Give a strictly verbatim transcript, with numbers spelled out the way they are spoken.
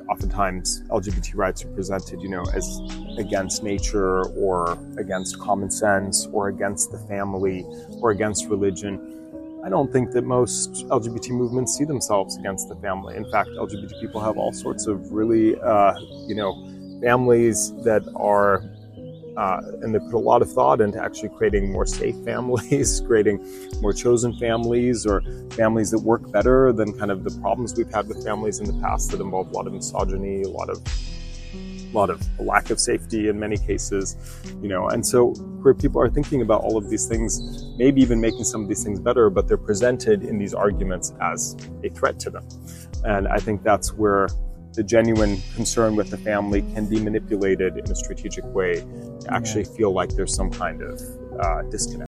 oftentimes L G B T rights are presented, you know, as against nature or against common sense or against the family or against religion. I don't think that most L G B T movements see themselves against the family. In fact, L G B T people have all sorts of really, uh, you know, families that are, uh, and they put a lot of thought into actually creating more safe families, creating more chosen families, or families that work better than kind of the problems we've had with families in the past that involve a lot of misogyny, a lot of a lot of lack of safety in many cases, you know. And so queer people are thinking about all of these things, maybe even making some of these things better, but they're presented in these arguments as a threat to them. And I think that's where the genuine concern with the family can be manipulated in a strategic way to actually feel like there's some kind of uh, disconnect.